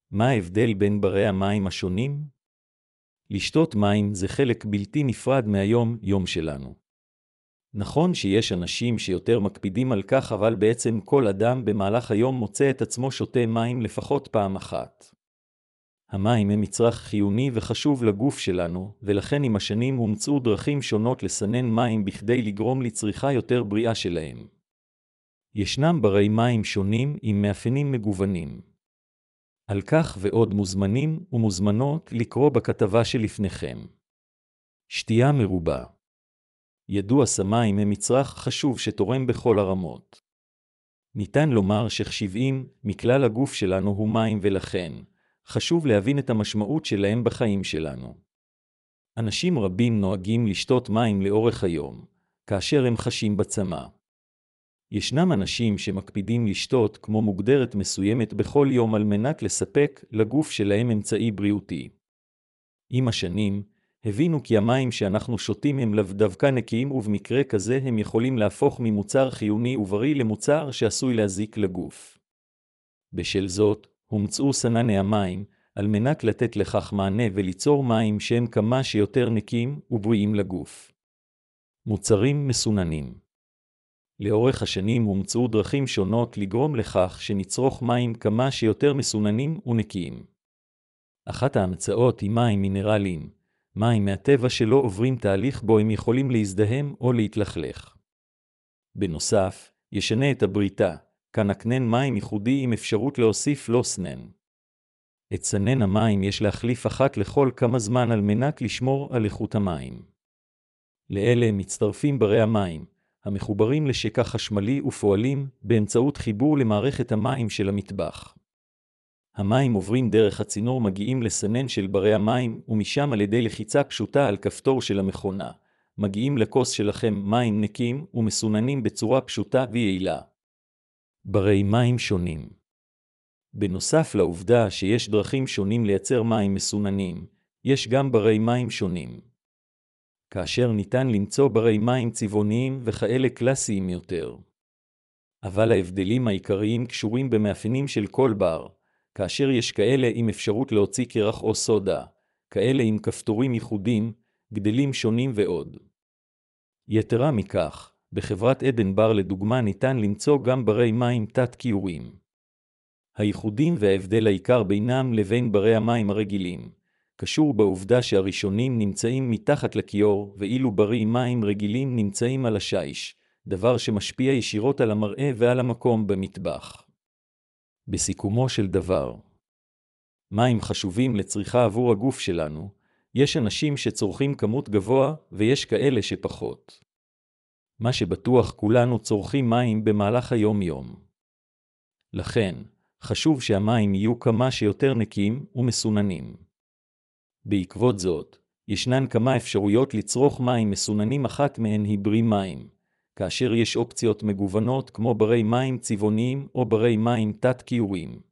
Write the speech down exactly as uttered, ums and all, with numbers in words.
מה ההבדל בין ברי המים השונים? לשתות מים זה חלק בלתי נפרד מהיום-יום שלנו. נכון שיש אנשים שיותר מקפידים על כך, אבל בעצם כל אדם במהלך היום מוצא את עצמו שותה מים לפחות פעם אחת. המים הם מצרך חיוני וחשוב לגוף שלנו, ולכן עם השנים הומצאו דרכים שונות לסנן מים בכדי לגרום לצריכה יותר בריאה שלהם. ישנם ברי מים שונים עם מאפיינים מגוונים. על כך ועוד מוזמנים ומוזמנות לקרוא בכתבה שלפניכם. שתייה מרובה. ידוע שמים הם מצרך חשוב שתורם בכל הרמות. ניתן לומר שכ-שבעים מכלל הגוף שלנו הוא מים, ולכן חשוב להבין את המשמעות שלהם בחיים שלנו. אנשים רבים נוהגים לשתות מים לאורך היום, כאשר הם חשים בצמא. ישנם אנשים שמקפידים לשתות כמו מוגדרת מסוימת בכל יום על מנת לספק לגוף שלהם אמצעי בריאותי. עם השנים, הבינו כי המים שאנחנו שותים הם לאו דווקא נקיים, ובמקרה כזה הם יכולים להפוך ממוצר חיוני ובריא למוצר שעשוי להזיק לגוף. בשל זאת, הומצאו סנני המים, על מנת לתת לכך מענה וליצור מים שהם כמה שיותר נקיים ובריאים לגוף. מוצרים מסוננים. לאורך השנים הומצאו דרכים שונות לגרום לכך שנצרוך מים כמה שיותר מסוננים ונקיים. אחת ההמצאות היא מים מינרליים, מים מהטבע שלא עוברים תהליך בו הם יכולים להזדהם או להתלכלך. בנוסף, ישנה את הבריתה, כאן הקנן מים ייחודי עם אפשרות להוסיף לו סנן. את סנן המים יש להחליף אחת לכל כמה זמן על מנת לשמור על איכות המים. לאלה מצטרפים ברי המים, המחוברים לשקע חשמלי ופועלים באמצעות חיבור למערכת המים של המטבח. המים עוברים דרך הצינור, מגיעים לסנן של ברי המים, ומשם על ידי לחיצה פשוטה על כפתור של המכונה, מגיעים לכוס שלכם מים נקיים ומסוננים בצורה פשוטה ויעילה. ברי מים שונים. בנוסף לעובדה שיש דרכים שונים לייצר מים מסוננים, יש גם ברי מים שונים. כאשר ניתן למצוא ברי מים צבעוניים וכאלה קלאסיים יותר. אבל ההבדלים העיקריים קשורים במאפיינים של כל בר, כאשר יש כאלה עם אפשרות להוציא קרח או סודה, כאלה עם כפתורים ייחודיים, גדלים שונים ועוד. יתרה מכך, בחברת עדן בר לדוגמה ניתן למצוא גם ברי מים תת-קיוריים. הייחודים וההבדל העיקר בינם לבין ברי המים הרגילים, קשור בעובדה שהראשונים נמצאים מתחת לכיור, ואילו ברי מים רגילים נמצאים על השיש, דבר שמשפיע ישירות על המראה ועל המקום במטבח. בסיכומו של דבר, מים חשובים לצריכה עבור הגוף שלנו, יש אנשים שצורכים כמות גבוה ויש כאלה שפחות. מה שבטוח, כולנו צורכים מים במהלך היום-יום. לכן, חשוב שהמים יהיו כמה שיותר נקיים ומסוננים. בעקבות זאת, ישנן כמה אפשרויות לצרוך מים מסוננים, אחת מהן היא ברי מים, כאשר יש אופציות מגוונות כמו ברי מים צבעוניים או ברי מים תת-קיוריים.